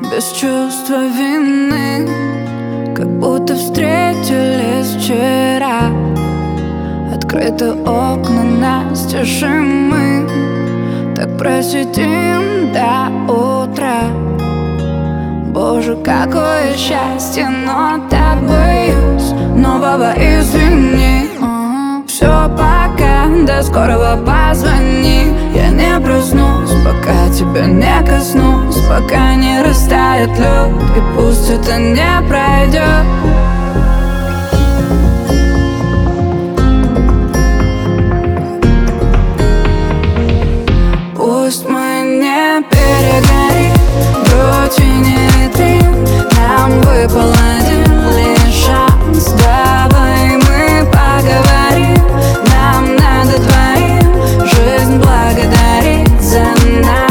без чувства вины, как будто встретились вчера. Открыты окна настежь, и мы так просидим до утра. Боже, какое счастье, но так боюсь нового извини. Все, пока, до скорого позвони. Я не проснусь, пока тебя не коснусь, пока не растает лед, и пусть это не пройдет. Пусть мы не перегорим, грудь и не витрин. Нам выпал один лишь шанс, давай мы поговорим. Нам надо двоим жизнь благодарить за нас.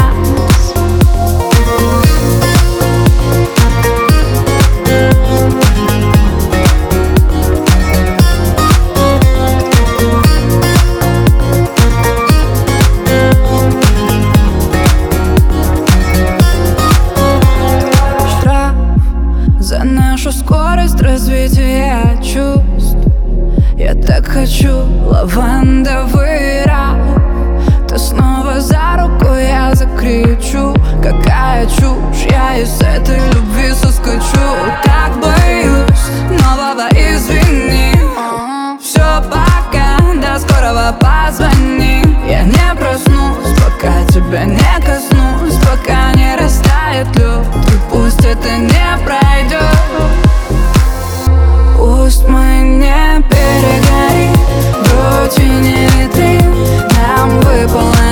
За нашу скорость развития чувств. Я так хочу лавандовый рай. Ты снова за руку, я закричу. Какая чушь, я из этой любви соскочу. Так боюсь нового извини. Все, пока, до скорого позвони. Я не проснусь, пока тебя не коснусь, пока не растает лед, и пусть это не пройдет. Пусть мы не перегорим, грудь и не витрин. Нам выпало